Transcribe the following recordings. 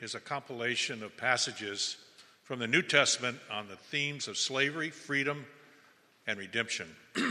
is a compilation of passages from the New Testament on the themes of slavery, freedom, and redemption.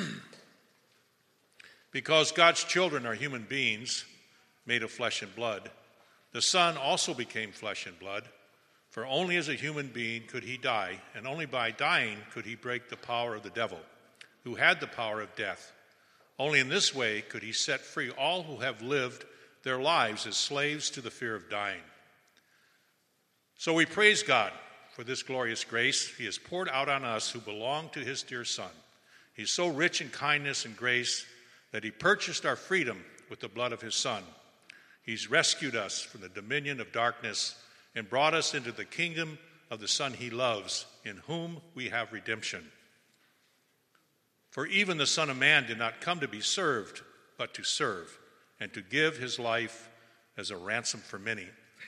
Because God's children are human beings made of flesh and blood, the Son also became flesh and blood, for only as a human being could he die, and only by dying could he break the power of the devil, who had the power of death. Only in this way could he set free all who have lived their lives as slaves to the fear of dying. So we praise God for this glorious grace he has poured out on us who belong to his dear Son. He's so rich in kindness and grace that he purchased our freedom with the blood of his Son. He's rescued us from the dominion of darkness and brought us into the kingdom of the Son he loves, in whom we have redemption. For even the Son of Man did not come to be served, but to serve, and to give his life as a ransom for many.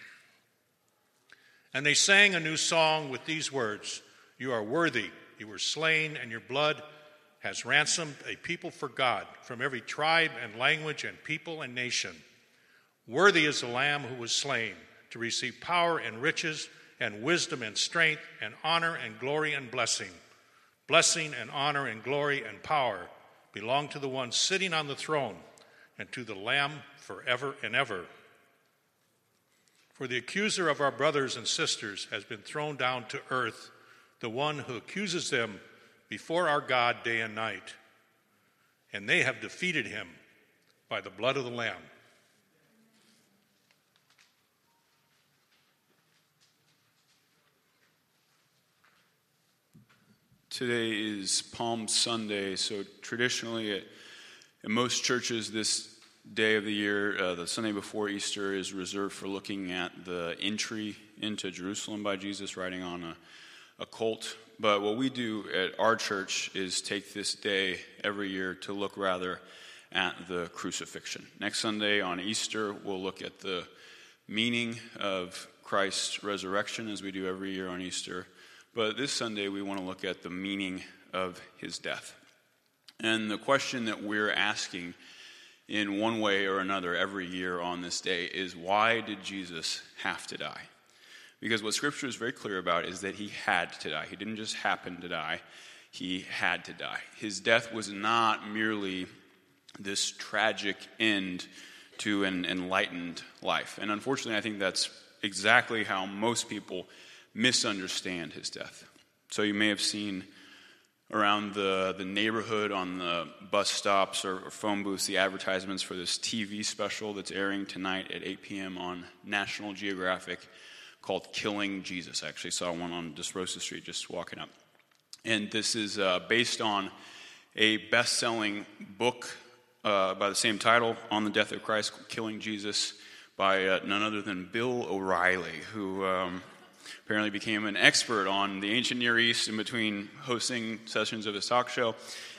And they sang a new song with these words, "You are worthy, you were slain, and your blood has ransomed a people for God from every tribe and language and people and nation. Worthy is the Lamb who was slain to receive power and riches and wisdom and strength and honor and glory and blessing. Blessing and honor and glory and power belong to the one sitting on the throne and to the Lamb forever and ever. For the accuser of our brothers and sisters has been thrown down to earth, the one who accuses them before our God day and night. And they have defeated him by the blood of the Lamb." Today is Palm Sunday, so traditionally at most churches this day of the year, the Sunday before Easter, is reserved for looking at the entry into Jerusalem by Jesus riding on a colt. But what we do at our church is take this day every year to look rather at the crucifixion. Next Sunday on Easter, we'll look at the meaning of Christ's resurrection, as we do every year on Easter. But this Sunday, we want to look at the meaning of his death. And the question that we're asking in one way or another every year on this day is, why did Jesus have to die? Because what Scripture is very clear about is that he had to die. He didn't just happen to die. He had to die. His death was not merely this tragic end to an enlightened life. And unfortunately, I think that's exactly how most people misunderstand his death. So you may have seen around the neighborhood on the bus stops or phone booths the advertisements for this TV special that's airing tonight at 8 p.m. on National Geographic called Killing Jesus. I actually saw one on Desrosa Street just walking up. And this is based on a best-selling book by the same title, On the Death of Christ, Killing Jesus, by none other than Bill O'Reilly, who apparently became an expert on the ancient Near East in between hosting sessions of his talk show.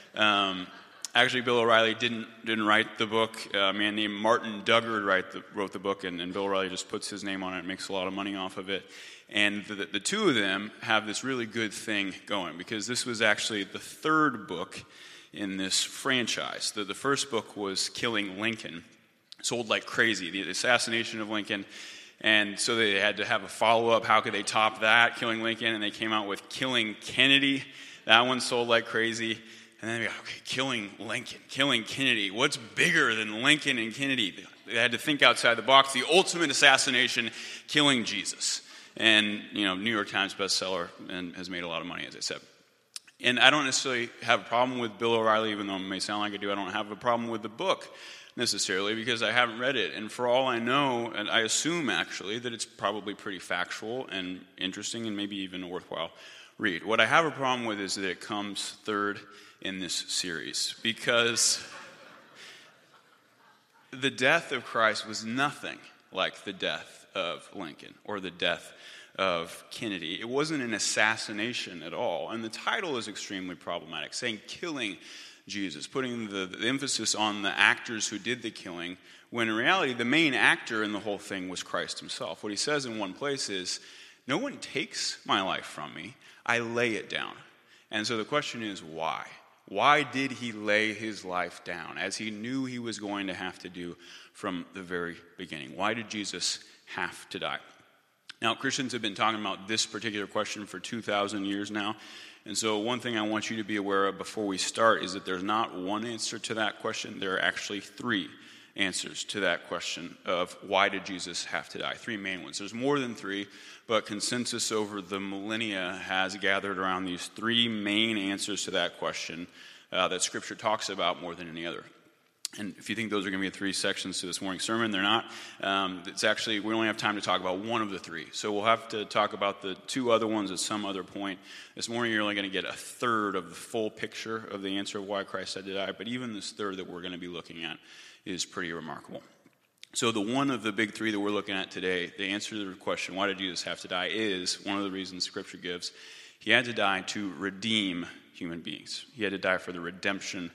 Actually, Bill O'Reilly didn't write the book. A man named Martin Dugard wrote the book, and Bill O'Reilly just puts his name on it and makes a lot of money off of it. And the two of them have this really good thing going, because this was actually the third book in this franchise. The first book was Killing Lincoln, sold like crazy, the assassination of Lincoln. And so they had to have a follow-up. How could they top that, Killing Lincoln? And they came out with Killing Kennedy. That one sold like crazy. And then they go, okay, Killing Lincoln, Killing Kennedy. What's bigger than Lincoln and Kennedy? They had to think outside the box. The ultimate assassination, Killing Jesus. And, New York Times bestseller, and has made a lot of money, as I said. And I don't necessarily have a problem with Bill O'Reilly, even though it may sound like I do. I don't have a problem with the book necessarily, because I haven't read it. And for all I know, and I assume actually, that it's probably pretty factual and interesting and maybe even a worthwhile read. What I have a problem with is that it comes third in this series, because the death of Christ was nothing like the death of Lincoln or the death of Kennedy. It wasn't an assassination at all. And the title is extremely problematic, saying Killing Jesus, putting the emphasis on the actors who did the killing, when in reality the main actor in the whole thing was Christ himself. What he says in one place is, "No one takes my life from me, I lay it down." And so the question is, why? Why did he lay his life down, as he knew he was going to have to do from the very beginning? Why did Jesus have to die? Now, Christians have been talking about this particular question for 2,000 years now. And so one thing I want you to be aware of before we start is that there's not one answer to that question. There are actually three answers to that question of why did Jesus have to die? Three main ones. There's more than three, but consensus over the millennia has gathered around these three main answers to that question that Scripture talks about more than any other. And if you think those are going to be three sections to this morning's sermon, they're not. It's actually, we only have time to talk about one of the three. So we'll have to talk about the two other ones at some other point. This morning you're only going to get a third of the full picture of the answer of why Christ had to die. But even this third that we're going to be looking at is pretty remarkable. So the one of the big three that we're looking at today, the answer to the question, why did Jesus have to die, is one of the reasons Scripture gives. He had to die to redeem human beings. He had to die for the redemption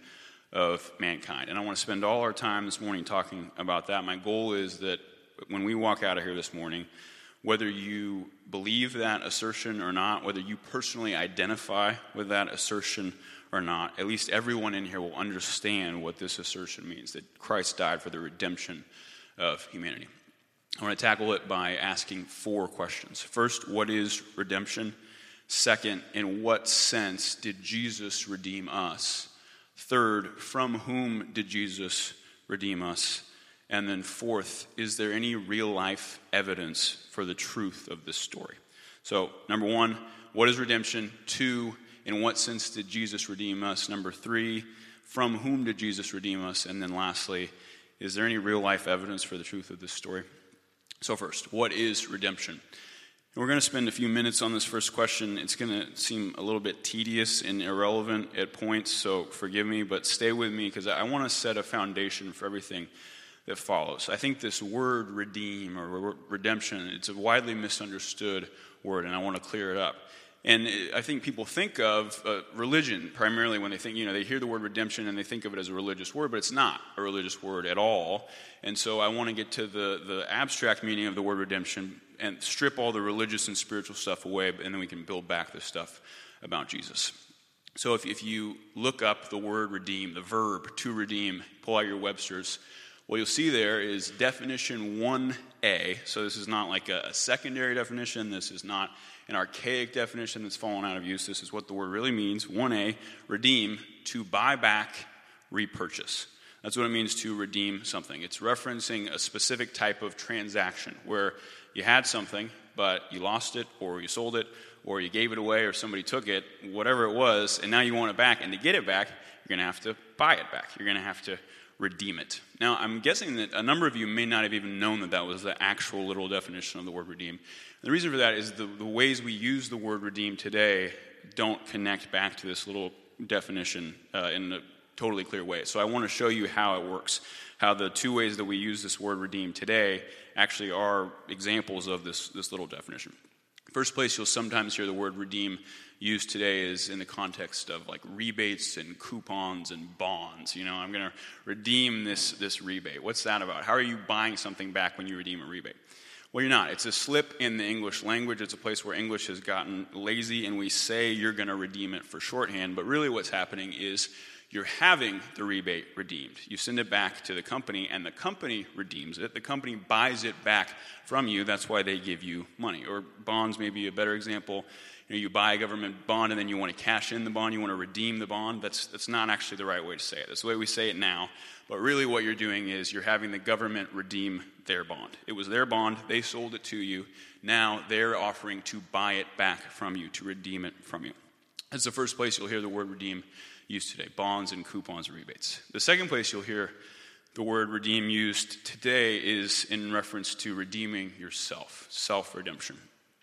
of mankind. And I want to spend all our time this morning talking about that. My goal is that when we walk out of here this morning, whether you believe that assertion or not, whether you personally identify with that assertion or not, at least everyone in here will understand what this assertion means, that Christ died for the redemption of humanity. I want to tackle it by asking four questions. First, what is redemption? Second, in what sense did Jesus redeem us? Third, from whom did Jesus redeem us? And then fourth, is there any real-life evidence for the truth of this story? So, number one, what is redemption? Two, in what sense did Jesus redeem us? Number three, from whom did Jesus redeem us? And then lastly, is there any real-life evidence for the truth of this story? So first, what is redemption? We're going to spend a few minutes on this first question. It's going to seem a little bit tedious and irrelevant at points, so forgive me, but stay with me because I want to set a foundation for everything that follows. I think this word redeem or redemption, it's a widely misunderstood word, and I want to clear it up. And I think people think of religion primarily when they think, they hear the word redemption and they think of it as a religious word, but it's not a religious word at all. And so I want to get to the abstract meaning of the word redemption and strip all the religious and spiritual stuff away, and then we can build back the stuff about Jesus. So if you look up the word redeem, the verb to redeem, pull out your Webster's, what you'll see there is definition 1A. So this is not like a secondary definition. This is not an archaic definition that's fallen out of use. This is what the word really means. 1A, redeem, to buy back, repurchase. That's what it means to redeem something. It's referencing a specific type of transaction where you had something, but you lost it, or you sold it, or you gave it away, or somebody took it, whatever it was, and now you want it back. And to get it back, you're going to have to buy it back. You're going to have to redeem it. Now, I'm guessing that a number of you may not have even known that that was the actual literal definition of the word redeem. And the reason for that is the ways we use the word redeem today don't connect back to this little definition in a totally clear way. So I want to show you how it works, how the two ways that we use this word redeem today actually are examples of this little definition. First place you'll sometimes hear the word redeem used today is in the context of like rebates and coupons and bonds. I'm going to redeem this rebate. What's that about? How are you buying something back when you redeem a rebate? Well, you're not. It's a slip in the English language. It's a place where English has gotten lazy, and we say you're going to redeem it for shorthand, but really what's happening is you're having the rebate redeemed. You send it back to the company, and the company redeems it. The company buys it back from you. That's why they give you money. Or bonds may be a better example. You buy a government bond, and then you want to cash in the bond. You want to redeem the bond. That's not actually the right way to say it. That's the way we say it now. But really what you're doing is you're having the government redeem their bond. It was their bond. They sold it to you. Now they're offering to buy it back from you, to redeem it from you. That's the first place you'll hear the word redeem used today, bonds and coupons and rebates. The second place you'll hear the word redeem used today is in reference to redeeming yourself, self-redemption.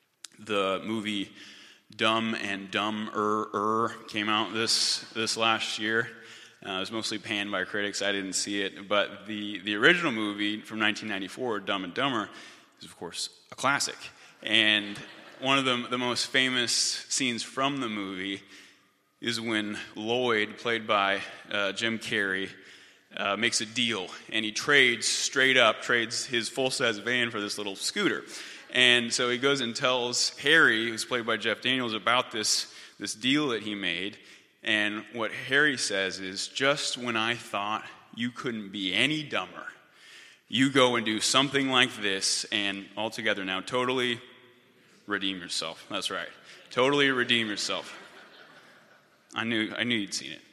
The movie Dumb and Dumber came out this last year. It was mostly panned by critics. I didn't see it. But the original movie from 1994, Dumb and Dumber, is, of course, a classic. And one of the most famous scenes from the movie is when Lloyd, played by Jim Carrey, makes a deal. And he trades his full-size van for this little scooter. And so he goes and tells Harry, who's played by Jeff Daniels, about this deal that he made. And what Harry says is, just when I thought you couldn't be any dumber, you go and do something like this, and altogether now totally redeem yourself. That's right. Totally redeem yourself. I knew you'd seen it.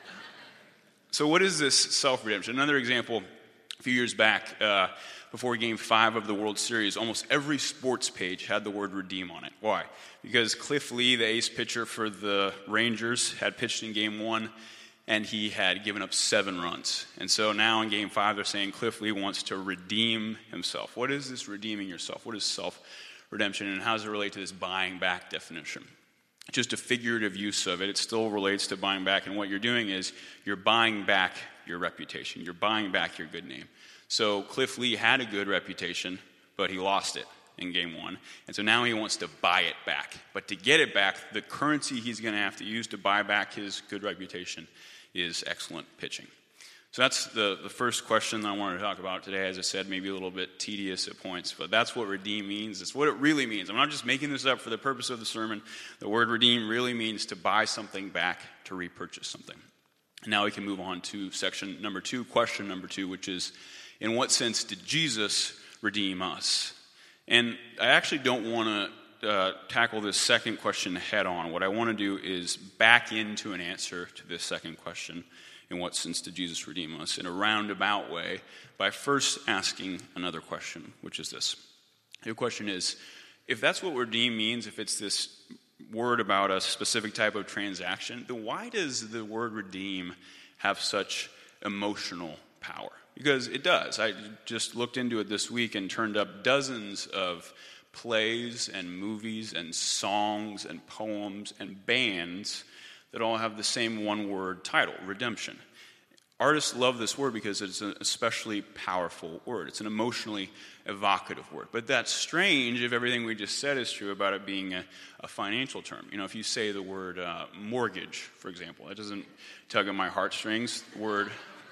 So what is this self-redemption? Another example, a few years back, before Game 5 of the World Series, almost every sports page had the word redeem on it. Why? Because Cliff Lee, the ace pitcher for the Rangers, had pitched in Game 1, and he had given up 7 runs. And so now in Game 5, they're saying Cliff Lee wants to redeem himself. What is this redeeming yourself? What is self-redemption, and how does it relate to this buying back definition? Just a figurative use of it. It still relates to buying back, and what you're doing is you're buying back your reputation. You're buying back your good name. So Cliff Lee had a good reputation, but he lost it in Game 1. And so now he wants to buy it back. But to get it back, the currency he's going to have to use to buy back his good reputation is excellent pitching. So that's the first question that I wanted to talk about today. As I said, maybe a little bit tedious at points, but that's what redeem means. It's what it really means. I'm not just making this up for the purpose of the sermon. The word redeem really means to buy something back, to repurchase something. And now we can move on to section number 2, question number 2, which is, in what sense did Jesus redeem us? And I actually don't want to tackle this second question head on. What I want to do is back into an answer to this second question, in what sense did Jesus redeem us, in a roundabout way, by first asking another question, which is this. The question is, if that's what redeem means, if it's this word about a specific type of transaction, then why does the word redeem have such emotional power? Because it does. I just looked into it this week and turned up dozens of plays and movies and songs and poems and bands that all have the same one-word title, redemption. Artists love this word because it's an especially powerful word. It's an emotionally evocative word. But that's strange if everything we just said is true about it being a financial term. You know, if you say the word mortgage, for example, it doesn't tug at my heartstrings. The word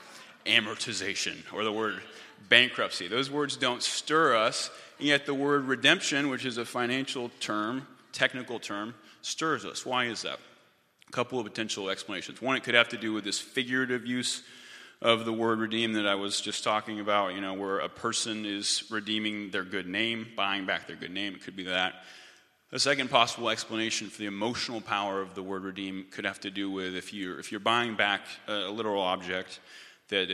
amortization or the word bankruptcy, those words don't stir us. And yet the word redemption, which is a financial term, technical term, stirs us. Why is that? A couple of potential explanations. One, it could have to do with this figurative use of the word redeem that I was just talking about, where a person is redeeming their good name, buying back their good name. It could be that. A second possible explanation for the emotional power of the word redeem could have to do with if you're buying back a literal object that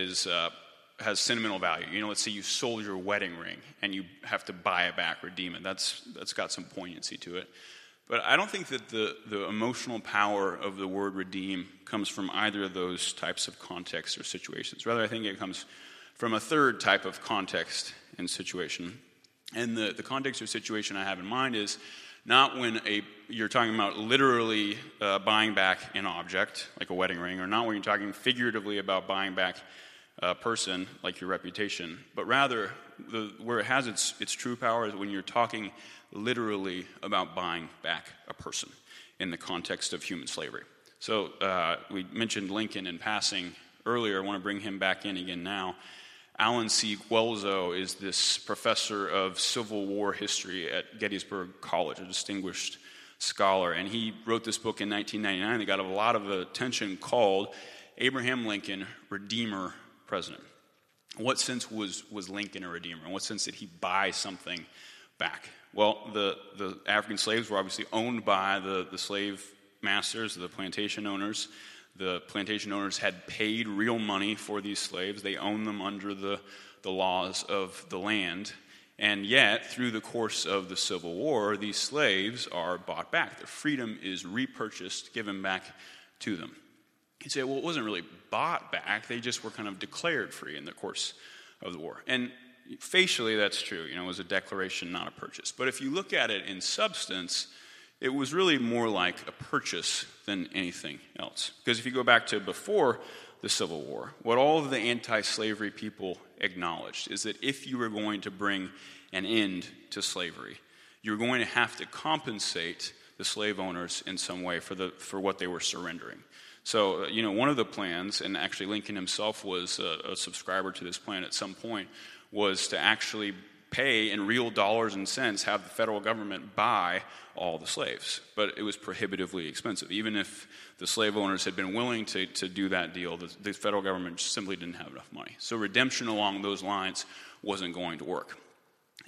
has sentimental value. Let's say you sold your wedding ring and you have to buy it back, redeem it. That's got some poignancy to it. But I don't think that the emotional power of the word redeem comes from either of those types of contexts or situations. Rather, I think it comes from a third type of context and situation. And the context or situation I have in mind is not when you're talking about literally buying back an object, like a wedding ring, or not when you're talking figuratively about buying back a person, like your reputation, but rather where it has its true power is when you're talking literally about buying back a person in the context of human slavery. So we mentioned Lincoln in passing earlier. I want to bring him back in again now. Alan C. Guelzo is this professor of Civil War history at Gettysburg College, a distinguished scholar, and he wrote this book in 1999 that got a lot of attention called Abraham Lincoln, Redeemer President. In what sense was Lincoln a redeemer? In what sense did he buy something back? Well, the African slaves were obviously owned by the slave masters, the plantation owners. The plantation owners had paid real money for these slaves. They owned them under the laws of the land. And yet, through the course of the Civil War, these slaves are bought back. Their freedom is repurchased, given back to them. You say, well, it wasn't really bought back. They just were kind of declared free in the course of the war. And facially, that's true. It was a declaration, not a purchase. But if you look at it in substance, it was really more like a purchase than anything else. Because if you go back to before the Civil War, what all of the anti-slavery people acknowledged is that if you were going to bring an end to slavery, you were going to have to compensate the slave owners in some way for what they were surrendering. So, one of the plans, and actually Lincoln himself was a subscriber to this plan at some point, was to actually pay in real dollars and cents, have the federal government buy all the slaves. But it was prohibitively expensive. Even if the slave owners had been willing to do that deal, the federal government simply didn't have enough money. So redemption along those lines wasn't going to work.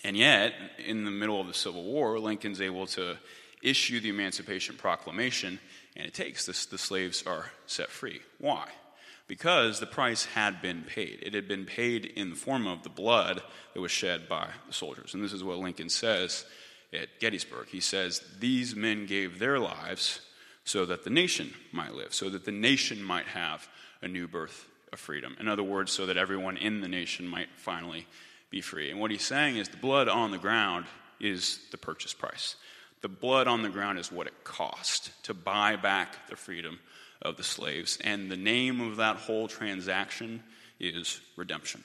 And yet, in the middle of the Civil War, Lincoln's able to issue the Emancipation Proclamation, and it takes this, the slaves are set free. Why? Because the price had been paid. It had been paid in the form of the blood that was shed by the soldiers. And this is what Lincoln says at Gettysburg. He says, "These men gave their lives so that the nation might live, so that the nation might have a new birth of freedom." In other words, so that everyone in the nation might finally be free. And what he's saying is the blood on the ground is the purchase price. The blood on the ground is what it cost to buy back the freedom of the slaves. And the name of that whole transaction is redemption.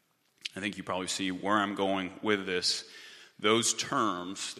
I think you probably see where I'm going with this. Those terms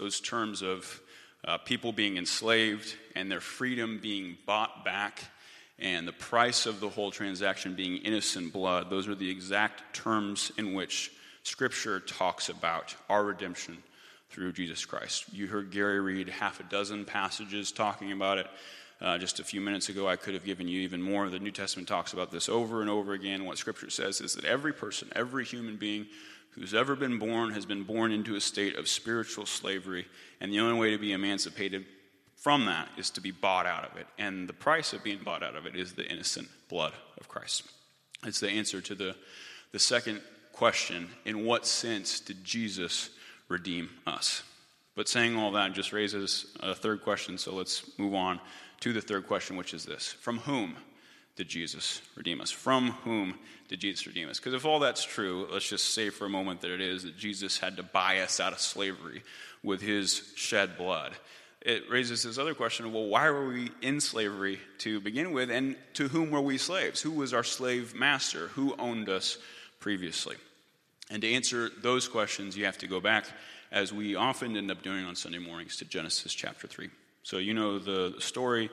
of people being enslaved and their freedom being bought back, and the price of the whole transaction being innocent blood, those are the exact terms in which Scripture talks about our redemption through Jesus Christ. You heard Gary read half a dozen passages talking about it. Just a few minutes ago, I could have given you even more. The New Testament talks about this over and over again. What Scripture says is that every person, every human being who's ever been born has been born into a state of spiritual slavery, and the only way to be emancipated from that is to be bought out of it. And the price of being bought out of it is the innocent blood of Christ. It's the answer to the second question: in what sense did Jesus redeem us? But saying all that just raises a third question, so let's move on to the third question, which is this: from whom did Jesus redeem us? From whom did Jesus redeem us? Because if all that's true, let's just say for a moment that it is, that Jesus had to buy us out of slavery with his shed blood. It raises this other question of, well, why were we in slavery to begin with, and to whom were we slaves? Who was our slave master? Who owned us previously? And to answer those questions, you have to go back, as we often end up doing on Sunday mornings, to Genesis chapter 3. So you know the story.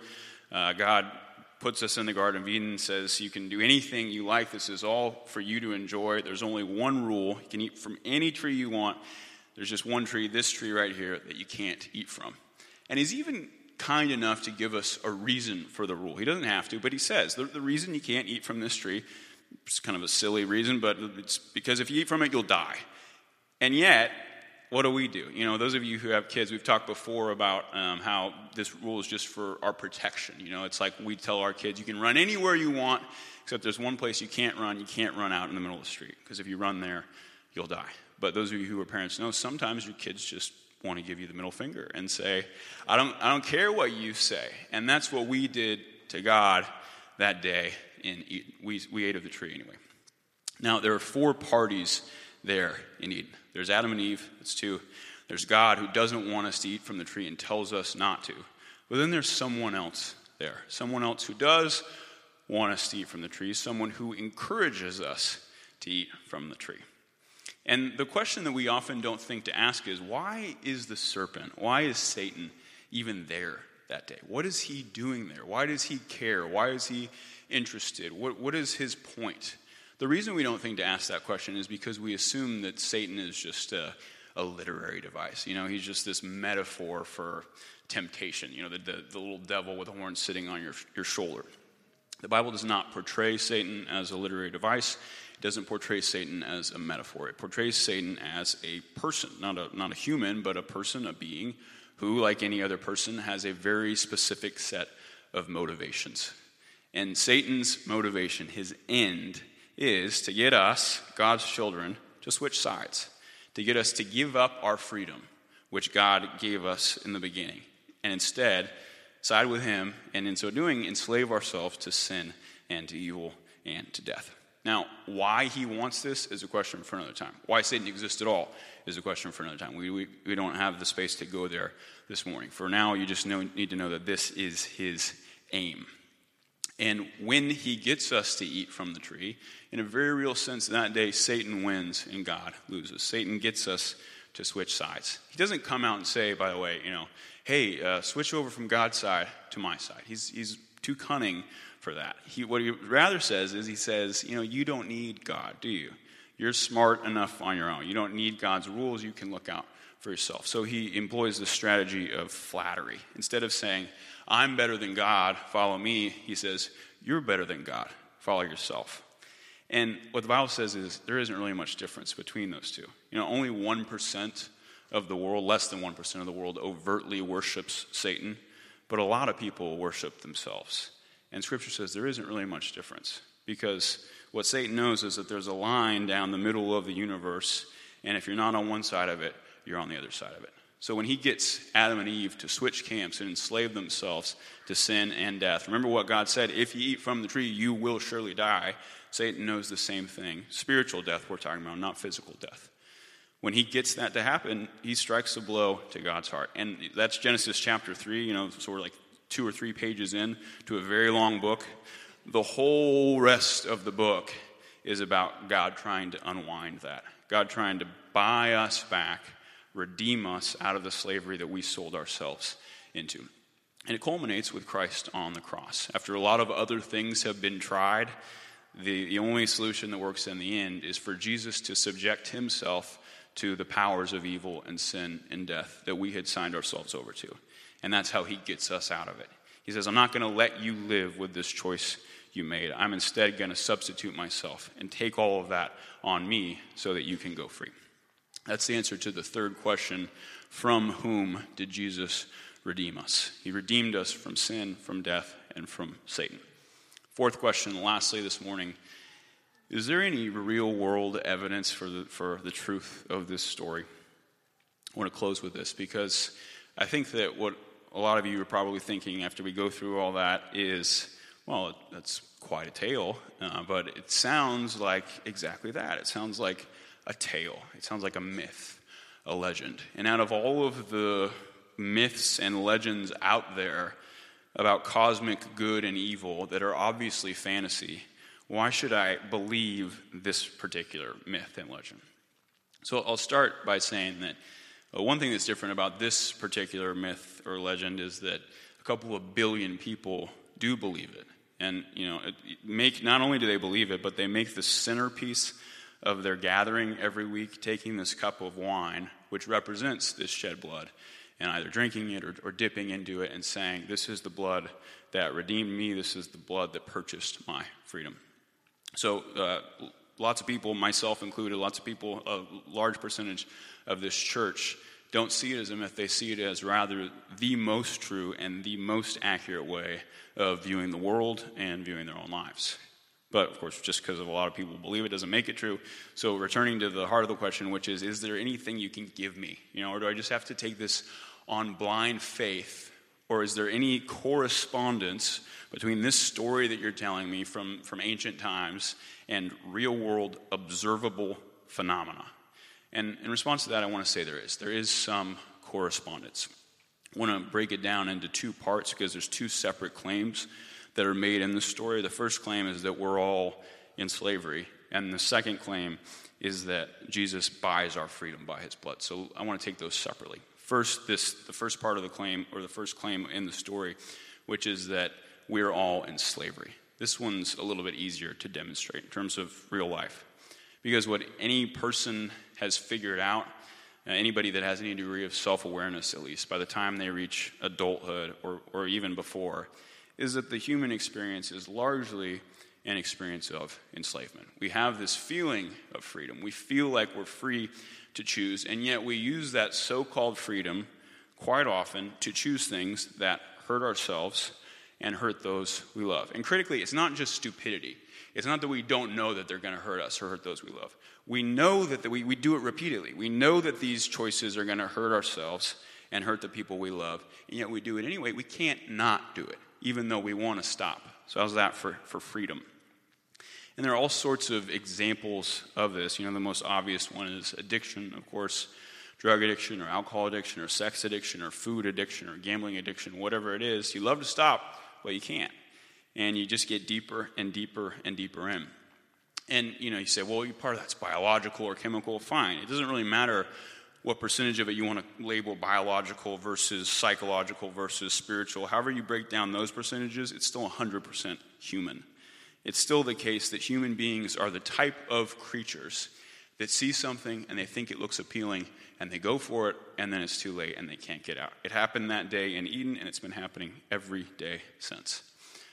God puts us in the Garden of Eden, says you can do anything you like. This is all for you to enjoy. There's only one rule. You can eat from any tree you want. There's just one tree, this tree right here, that you can't eat from. And he's even kind enough to give us a reason for the rule. He doesn't have to, but he says the reason you can't eat from this tree, it's kind of a silly reason, but it's because if you eat from it, you'll die. And yet, what do? You know, those of you who have kids, we've talked before about how this rule is just for our protection. You know, it's like we tell our kids, you can run anywhere you want, except there's one place you can't run. You can't run out in the middle of the street, because if you run there, you'll die. But those of you who are parents know sometimes your kids just want to give you the middle finger and say, I don't care what you say. And that's what we did to God that day in Eden. We ate of the tree anyway. Now, there are four parties there in Eden. There's Adam and Eve, that's two. There's God, who doesn't want us to eat from the tree and tells us not to. But then there's someone else there. Someone else who does want us to eat from the tree. Someone who encourages us to eat from the tree. And the question that we often don't think to ask is, why is the serpent, why is Satan even there that day? What is he doing there? Why does he care? Why is he interested? What is his point? The reason we don't think to ask that question is because we assume that Satan is just a literary device. You know, he's just this metaphor for temptation. You know, the little devil with a horn sitting on your shoulder. The Bible does not portray Satan as a literary device. It doesn't portray Satan as a metaphor. It portrays Satan as a person, not a human, but a person, a being, who, like any other person, has a very specific set of motivations. And Satan's motivation, his end, is to get us, God's children, to switch sides, to get us to give up our freedom, which God gave us in the beginning, and instead side with him, and in so doing, enslave ourselves to sin and to evil and to death. Now, why he wants this is a question for another time. Why Satan exists at all is a question for another time. We don't have the space to go there this morning. For now, you just need to know that this is his aim. And when he gets us to eat from the tree, in a very real sense, that day, Satan wins and God loses. Satan gets us to switch sides. He doesn't come out and say, by the way, you know, hey, switch over from God's side to my side. He's too cunning for that. What he rather says is, he says, you know, you don't need God, do you? You're smart enough on your own. You don't need God's rules. You can look out for yourself. So he employs the strategy of flattery. Instead of saying, I'm better than God, follow me, he says, you're better than God, follow yourself. And what the Bible says is there isn't really much difference between those two. Only 1% of the world, less than 1% of the world, overtly worships Satan, but a lot of people worship themselves. And Scripture says there isn't really much difference, because what Satan knows is that there's a line down the middle of the universe, and if you're not on one side of it, you're on the other side of it. So when he gets Adam and Eve to switch camps and enslave themselves to sin and death, remember what God said, if you eat from the tree, you will surely die. Satan knows the same thing. Spiritual death we're talking about, not physical death. When he gets that to happen, he strikes a blow to God's heart. And that's Genesis chapter 3, so we're like 2 or 3 pages in to a very long book. The whole rest of the book is about God trying to unwind that. God trying to buy us back, redeem us out of the slavery that we sold ourselves into. And it culminates with Christ on the cross. After a lot of other things have been tried, the only solution that works in the end is for Jesus to subject himself to the powers of evil and sin and death that we had signed ourselves over to. And that's how he gets us out of it. He says, I'm not going to let you live with this choice you made. I'm instead going to substitute myself and take all of that on me so that you can go free. That's the answer to the third question. From whom did Jesus redeem us? He redeemed us from sin, from death, and from Satan. Fourth question, lastly this morning, is there any real-world evidence for the truth of this story? I want to close with this because I think that what a lot of you are probably thinking after we go through all that is, well, that's quite a tale, but it sounds like exactly that. It sounds like a tale. It sounds like a myth, a legend. And out of all of the myths and legends out there about cosmic good and evil that are obviously fantasy, why should I believe this particular myth and legend? So I'll start by saying that one thing that's different about this particular myth or legend is that a couple of billion people do believe it. And, not only do they believe it, but they make the centerpiece of their gathering every week, taking this cup of wine, which represents this shed blood, and either drinking it or dipping into it and saying, this is the blood that redeemed me, this is the blood that purchased my freedom. So lots of people, myself included, lots of people, a large percentage of this church don't see it as a myth. They see it as rather the most true and the most accurate way of viewing the world and viewing their own lives. But, of course, just because a lot of people believe it doesn't make it true. So returning to the heart of the question, which is there anything you can give me? Or do I just have to take this on blind faith? Or is there any correspondence between this story that you're telling me from ancient times and real-world observable phenomena? And in response to that, I want to say there is. There is some correspondence. I want to break it down into 2 parts because there's 2 separate claims that are made in this story. The first claim is that we're all in slavery, and the second claim is that Jesus buys our freedom by his blood. So I want to take those separately. First, the first part of the claim, or the first claim in the story, which is that we're all in slavery. This one's a little bit easier to demonstrate in terms of real life. Because what any person has figured out, anybody that has any degree of self-awareness at least, by the time they reach adulthood or even before, is that the human experience is largely an experience of enslavement. We have this feeling of freedom. We feel like we're free to choose, and yet we use that so-called freedom quite often to choose things that hurt ourselves and hurt those we love. And critically, it's not just stupidity. It's not that we don't know that they're going to hurt us or hurt those we love. We know that we do it repeatedly. We know that these choices are going to hurt ourselves and hurt the people we love, and yet we do it anyway. We can't not do it, even though we want to stop. So how's that for freedom? And there are all sorts of examples of this. The most obvious one is addiction, of course, drug addiction or alcohol addiction or sex addiction or food addiction or gambling addiction, whatever it is. You love to stop, but you can't. And you just get deeper and deeper and deeper in. And, you say, well, part of that's biological or chemical. Fine. It doesn't really matter what percentage of it you want to label biological versus psychological versus spiritual. However you break down those percentages, it's still 100% human. It's still the case that human beings are the type of creatures that see something and they think it looks appealing and they go for it and then it's too late and they can't get out. It happened that day in Eden and it's been happening every day since.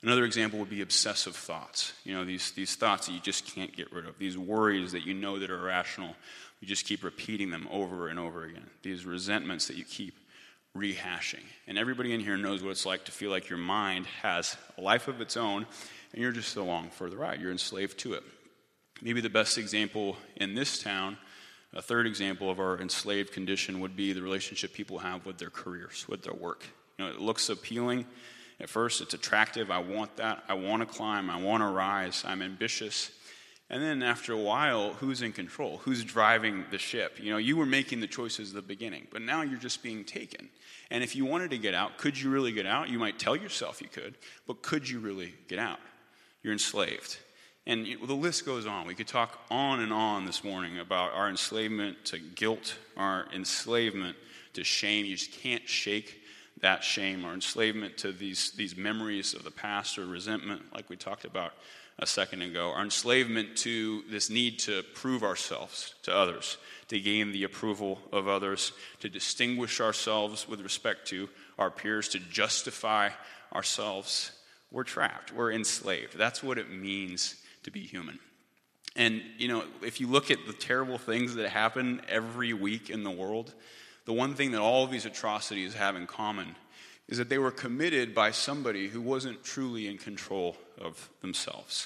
Another example would be obsessive thoughts. These thoughts that you just can't get rid of. These worries that you know that are irrational. You just keep repeating them over and over again. These resentments that you keep rehashing. And everybody in here knows what it's like to feel like your mind has a life of its own and you're just along for the ride. You're enslaved to it. Maybe the best example in this town, a third example of our enslaved condition, would be the relationship people have with their careers, with their work. It looks appealing. At first, it's attractive. I want that. I want to climb. I want to rise. I'm ambitious. And then after a while, who's in control? Who's driving the ship? You were making the choices at the beginning, but now you're just being taken. And if you wanted to get out, could you really get out? You might tell yourself you could, but could you really get out? You're enslaved. And the list goes on. We could talk on and on this morning about our enslavement to guilt, our enslavement to shame. You just can't shake that shame, our enslavement to these memories of the past, or resentment, like we talked about a second ago, our enslavement to this need to prove ourselves to others, to gain the approval of others, to distinguish ourselves with respect to our peers, to justify ourselves. We're trapped. We're enslaved. That's what it means to be human. And, if you look at the terrible things that happen every week in the world, the one thing that all of these atrocities have in common is that they were committed by somebody who wasn't truly in control of themselves.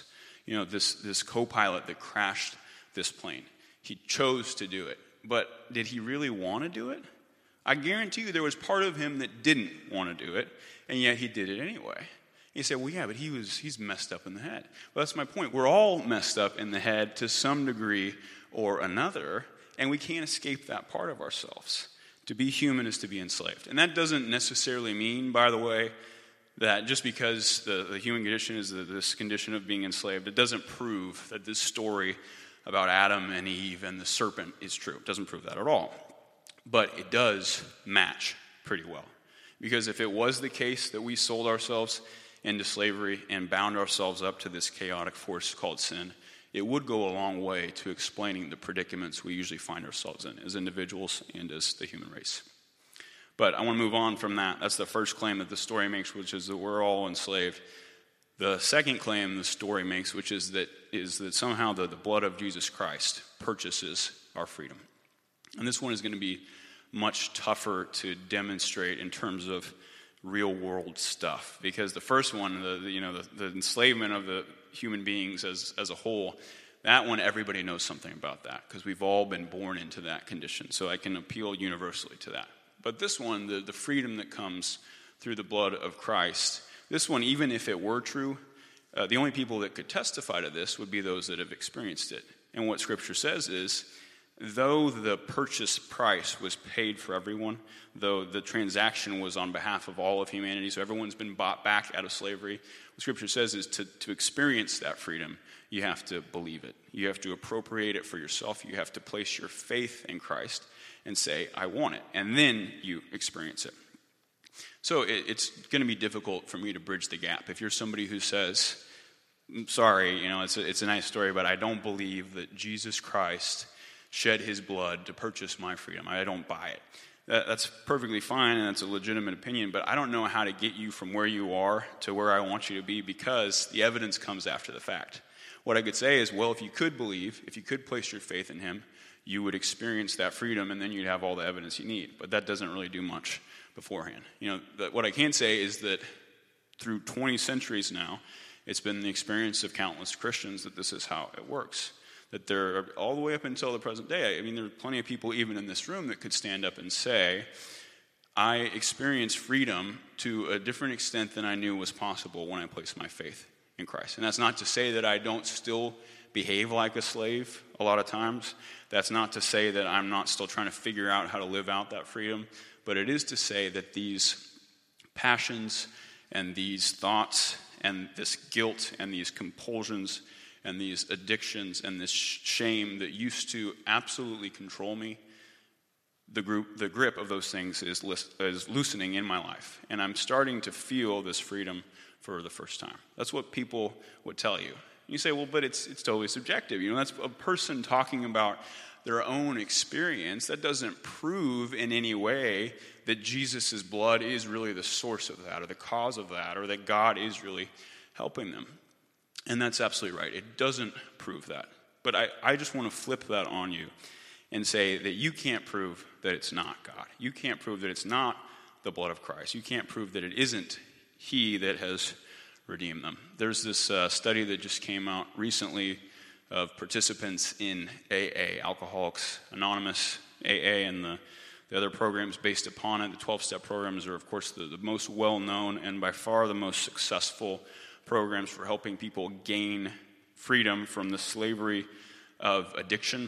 This co-pilot that crashed this plane, he chose to do it. But did he really want to do it? I guarantee you there was part of him that didn't want to do it, and yet he did it anyway. You say, well, yeah, but he's messed up in the head. Well, that's my point. We're all messed up in the head to some degree or another, and we can't escape that part of ourselves. To be human is to be enslaved. And that doesn't necessarily mean, by the way, that just because the human condition is this condition of being enslaved, it doesn't prove that this story about Adam and Eve and the serpent is true. It doesn't prove that at all. But it does match pretty well. Because if it was the case that we sold ourselves into slavery and bound ourselves up to this chaotic force called sin, it would go a long way to explaining the predicaments we usually find ourselves in as individuals and as the human race. But I want to move on from that. That's the first claim that the story makes, which is that we're all enslaved. The second claim the story makes, which is that somehow the blood of Jesus Christ purchases our freedom. And this one is going to be much tougher to demonstrate in terms of real world stuff, because the first one, the enslavement of the human beings as a whole, that one everybody knows something about that because we've all been born into that condition. So I can appeal universally to that. But this one, the freedom that comes through the blood of Christ, this one, even if it were true, the only people that could testify to this would be those that have experienced it. And what Scripture says is, though the purchase price was paid for everyone, though the transaction was on behalf of all of humanity, so everyone's been bought back out of slavery, what Scripture says is to experience that freedom, you have to believe it. You have to appropriate it for yourself. You have to place your faith in Christ and say, I want it. And then you experience it. So it's going to be difficult for me to bridge the gap. If you're somebody who says, sorry, it's a nice story, but I don't believe that Jesus Christ shed his blood to purchase my freedom. I don't buy it. That's perfectly fine, and that's a legitimate opinion, but I don't know how to get you from where you are to where I want you to be because the evidence comes after the fact. What I could say is, well, if you could believe, if you could place your faith in him, you would experience that freedom, and then you'd have all the evidence you need. But that doesn't really do much beforehand. What I can say is that through 20 centuries now, it's been the experience of countless Christians that this is how it works. That there are, all the way up until the present day, there are plenty of people even in this room that could stand up and say, I experienced freedom to a different extent than I knew was possible when I placed my faith in Christ. And that's not to say that I don't still behave like a slave a lot of times. That's not to say that I'm not still trying to figure out how to live out that freedom. But it is to say that these passions and these thoughts and this guilt and these compulsions and these addictions and this shame that used to absolutely control me, the grip of those things is loosening in my life. And I'm starting to feel this freedom for the first time. That's what people would tell you. You say, well, but it's totally subjective. That's a person talking about their own experience. That doesn't prove in any way that Jesus' blood is really the source of that or the cause of that or that God is really helping them. And that's absolutely right. It doesn't prove that. But I just want to flip that on you and say that you can't prove that it's not God. You can't prove that it's not the blood of Christ. You can't prove that it isn't he that has redeemed them. There's this study that just came out recently of participants in AA, Alcoholics Anonymous, AA, and the other programs based upon it. The 12-step programs are, of course, the most well-known and by far the most successful programs for helping people gain freedom from the slavery of addiction.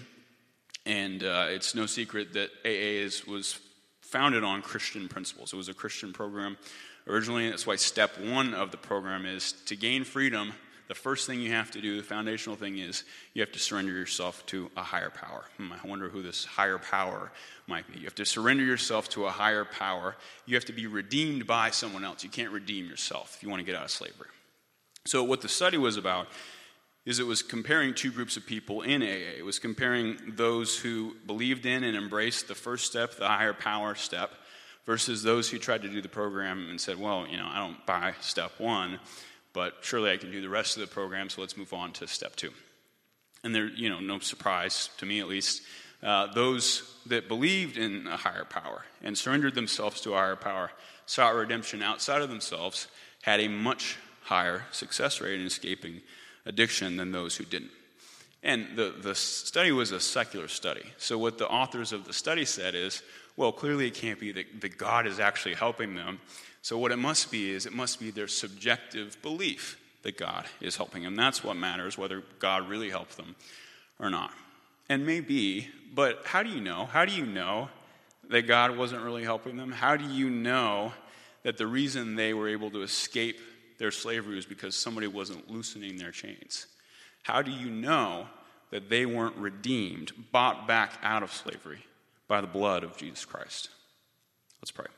And it's no secret that AA was founded on Christian principles. It was a Christian program originally. That's why step one of the program is to gain freedom. The first thing you have to do, the foundational thing is you have to surrender yourself to a higher power. I wonder who this higher power might be. You have to surrender yourself to a higher power. You have to be redeemed by someone else. You can't redeem yourself if you want to get out of slavery. So what the study was about is it was comparing two groups of people in AA. It was comparing those who believed in and embraced the first step, the higher power step, versus those who tried to do the program and said, well, I don't buy step one, but surely I can do the rest of the program, so let's move on to step two. And there, no surprise, to me at least, those that believed in a higher power and surrendered themselves to a higher power, sought redemption outside of themselves, had a much higher success rate in escaping addiction than those who didn't. And the study was a secular study. So what the authors of the study said is, well, clearly it can't be that God is actually helping them. So what it must be is it must be their subjective belief that God is helping them. That's what matters, whether God really helped them or not. And maybe, but how do you know? How do you know that God wasn't really helping them? How do you know that the reason they were able to escape their slavery was because somebody wasn't loosening their chains? How do you know that they weren't redeemed, bought back out of slavery by the blood of Jesus Christ? Let's pray.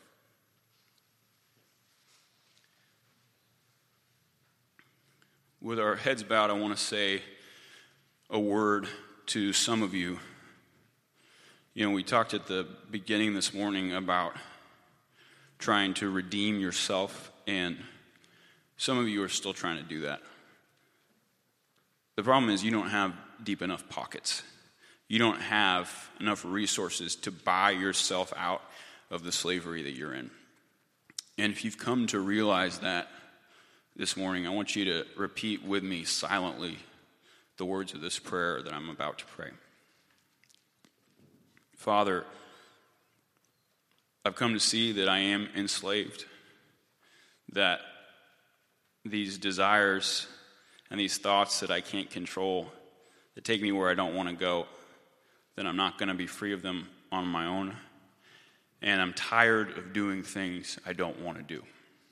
With our heads bowed, I want to say a word to some of you. We talked at the beginning this morning about trying to redeem yourself, and some of you are still trying to do that. The problem is you don't have deep enough pockets. You don't have enough resources to buy yourself out of the slavery that you're in. And if you've come to realize that this morning, I want you to repeat with me silently the words of this prayer that I'm about to pray. Father, I've come to see that I am enslaved, that these desires and these thoughts that I can't control, that take me where I don't want to go, that I'm not going to be free of them on my own, and I'm tired of doing things I don't want to do.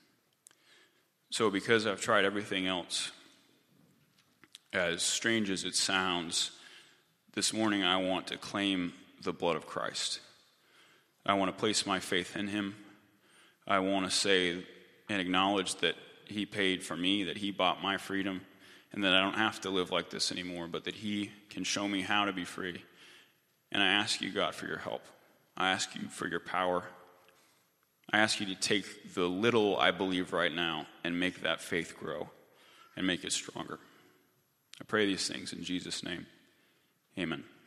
So because I've tried everything else, as strange as it sounds, this morning I want to claim the blood of Christ. I want to place my faith in him. I want to say and acknowledge that he paid for me, that he bought my freedom, and that I don't have to live like this anymore, but that he can show me how to be free. And I ask you, God, for your help. I ask you for your power. I ask you to take the little I believe right now and make that faith grow and make it stronger. I pray these things in Jesus' name. Amen.